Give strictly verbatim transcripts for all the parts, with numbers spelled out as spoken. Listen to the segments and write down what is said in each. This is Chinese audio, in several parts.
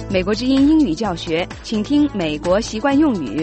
美国之音英语教学，请听美国习惯用语。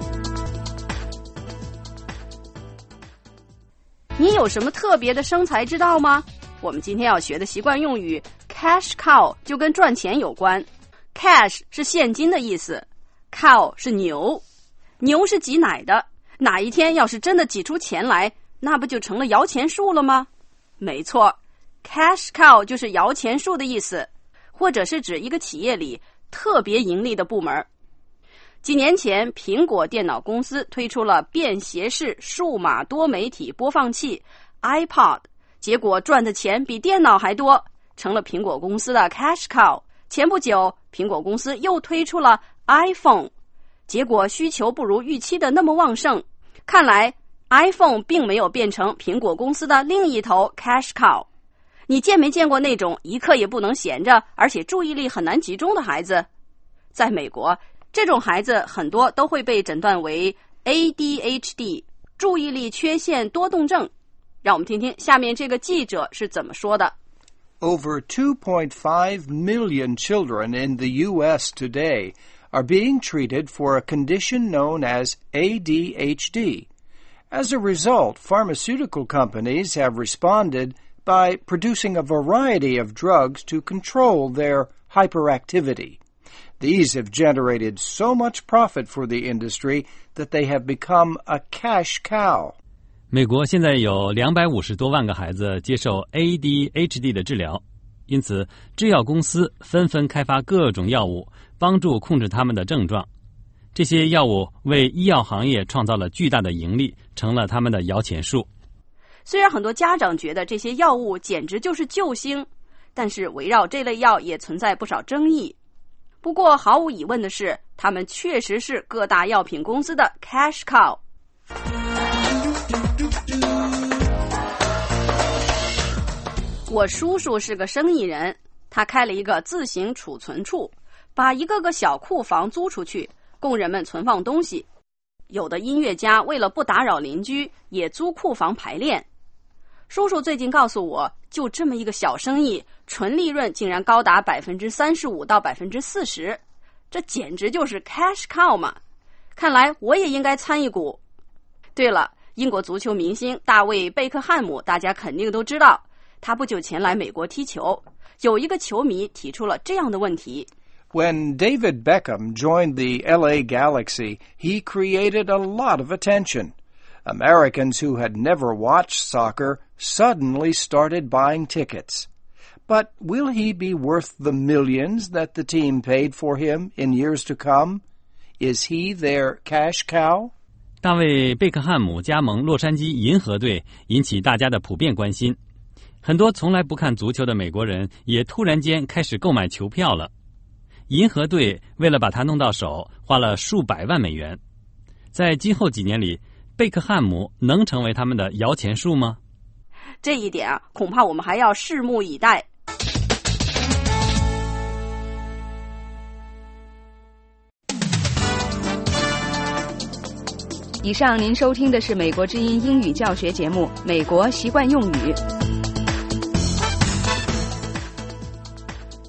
你有什么特别的生财之道吗？我们今天要学的习惯用语 cash cow 就跟赚钱有关。 cash 是现金的意思， cow 是牛，牛是挤奶的，哪一天要是真的挤出钱来，那不就成了摇钱树了吗？没错， cash cow 就是摇钱树的意思，或者是指一个企业里特别盈利的部门。几年前，苹果电脑公司推出了便携式数码多媒体播放器 iPod， 结果赚的钱比电脑还多，成了苹果公司的 cash cow。 前不久，苹果公司又推出了 iPhone， 结果需求不如预期的那么旺盛，看来 iPhone 并没有变成苹果公司的另一头 cash cow。 你见没见过那种一刻也不能闲着，而且注意力很难集中的孩子？在美国，这种孩子很多都会被诊断为 A D H D， 注意力缺陷多动症。让我们听听下面这个记者是怎么说的。 Over two point five million children in the U S today are being treated for a condition known as A D H D. As a result, pharmaceutical companies have responded by producing a variety of drugs to control their hyperactivity.These have generated so much profit for the industry that they have become a cash cow. 美国现在有两百五十多万个孩子接受 A D H D 的治疗，因此制药公司纷纷开发各种药物，帮助控制他们的症状。这些药物为医药行业创造了巨大的盈利，成了他们的摇钱树。 虽然很多家长觉得这些药物简直就是救星，但是围绕这类药也存在不少争议。不过毫无疑问的是，他们确实是各大药品公司的 cash cow。 我叔叔是个生意人，他开了一个自行储存处，把一个个小库房租出去，供人们存放东西。有的音乐家为了不打扰邻居，也租库房排练。叔叔最近告诉我，就这么一个小生意，纯利润竟然高达百分之三十五到百分之四十，这简直就是 cash cow 嘛！看来我也应该参一股。对了，英国足球明星大卫·贝克汉姆，大家肯定都知道，他不久前来美国踢球，有一个球迷提出了这样的问题。 When David Beckham joined the L A Galaxy, he created a lot of attention.Americans who had never watched soccer suddenly started buying tickets. But will he be worth the millions that the team paid for him in years to come? Is he their cash cow? 大卫·贝克汉姆加盟洛杉矶银河队，引起大家的普遍关心。很多从来不看足球的美国人也突然间开始购买球票了。银河队为了把它弄到手，花了数百万美元。在今后几年里，贝克汉姆能成为他们的摇钱树吗？ 这一点啊，恐怕我们还要拭目以待。 以上您收听的是美国之音英语教学节目《美国习惯用语》。